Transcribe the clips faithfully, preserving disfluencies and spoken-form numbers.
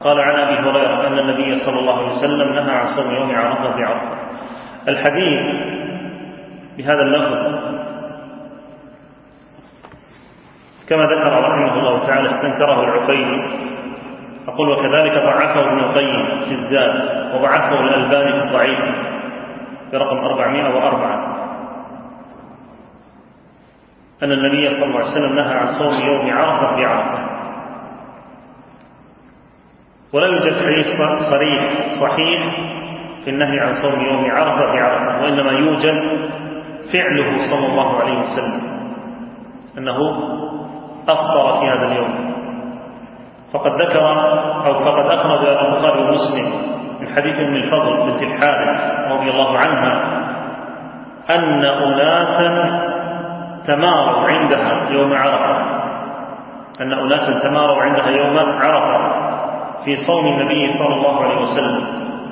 قال عن أبي هريرة أن النبي صلى الله عليه وسلم نهى عن صوم يوم عرفة بعرفة. الحديث بهذا اللفظ كما ذكر رحمه الله تعالى استنكره العقيلي، أقول وكذلك ضعفه ابن القيم في الزاد وضعفه الألباني في الضعيف برقم أربعمائة وأربعة أن النبي صلى الله عليه وسلم نهى عن صوم يوم عرفة بعرفة. ولا يوجد حديث صريح صحيح في النهي عن صوم يوم عرفة بعرفة، وإنما يوجد فعله صلى الله عليه وسلم أنه أفطر في هذا اليوم. فقد ذكر أو فقد أخرج البخاري ومسلم من حديث ام الفضل بنت الحارث رضي الله عنها أن أناسا تماروا عندها يوم عرفة أن أناسا تماروا عندها يوم عرفة في صوم النبي صلى الله عليه وسلم،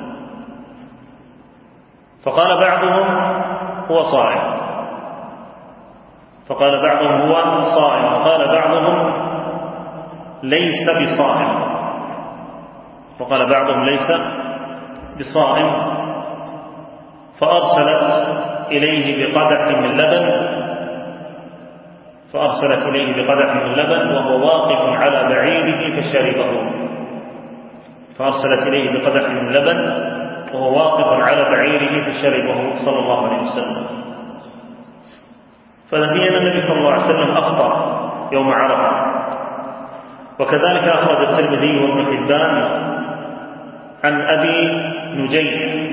فقال بعضهم هو صائم فقال بعضهم هو صائم وقال بعضهم ليس بصائم وقال بعضهم ليس بصائم فأرسلت إليه بقدح من لبن فأرسلت إليه بقدح من لبن وهو واقف على بعيره فشربه فأرسلت إليه بقدح من لبن وهو واقف على بعيره فشربه صلى الله عليه وسلم. فنبي أن النبي صلى الله عليه وسلم أفطر يوم عرفة. وكذلك أخرج الترمذي وابن حبان عن أبي نجيح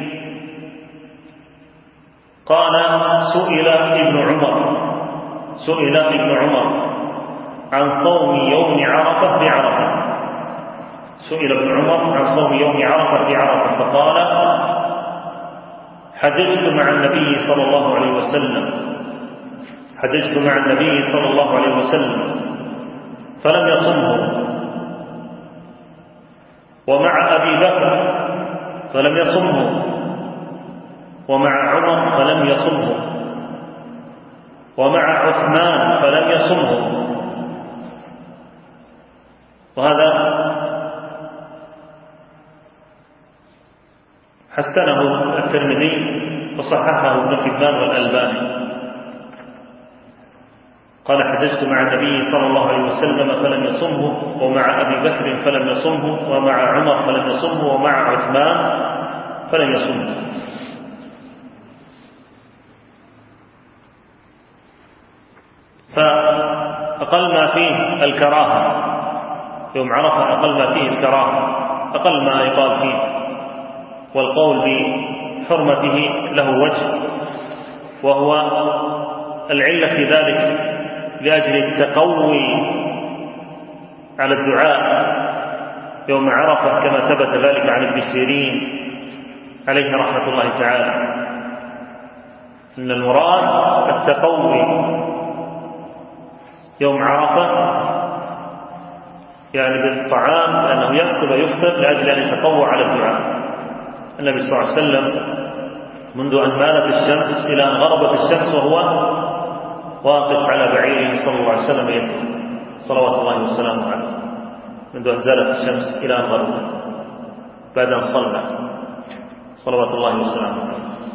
قال سئل ابن عمر سئل ابن عمر عن صوم يوم عرفة بعرفة سئل ابن عمر عن صوم يوم عرفة بعرفة فقال حدثت مع النبي صلى الله عليه وسلم حدثت مع النبي صلى الله عليه وسلم فلم يصمه ومع أبي بكر فلم يصمه ومع عمر فلم يصمه ومع عثمان فلم يصمه. وهذا حسنه الترمذي وصححه ابن حبان والألباني. قال حدثت مع النبي صلى الله عليه وسلم فلم يصمه ومع أبي بكر فلم يصمه ومع عمر فلم يصمه ومع عثمان فلم يصمه. فأقل ما فيه الكراهة يوم عرفة أقل ما فيه الكراهة أقل ما يقال فيه، والقول بحرمته له وجه وهو العلة في ذلك لأجل التقوي على الدعاء يوم عرفة كما ثبت ذلك عن ابن سيرين عليه رحمة الله تعالى أن المراد التقوي يوم عرفة يعني بالطعام لأنه يأكل ويفطر لأجل أن يتقوى على الدعاء. النبي صلى الله عليه وسلم منذ أن مالت الشمس إلى أن غربت الشمس وهو واقف على بعيره صلى الله عليه وسلم يدعو صلوات الله وسلامه عليه منذ أن زالت الشمس إلى أن غربت بعد أن صلى صلوات الله وسلامه عليه.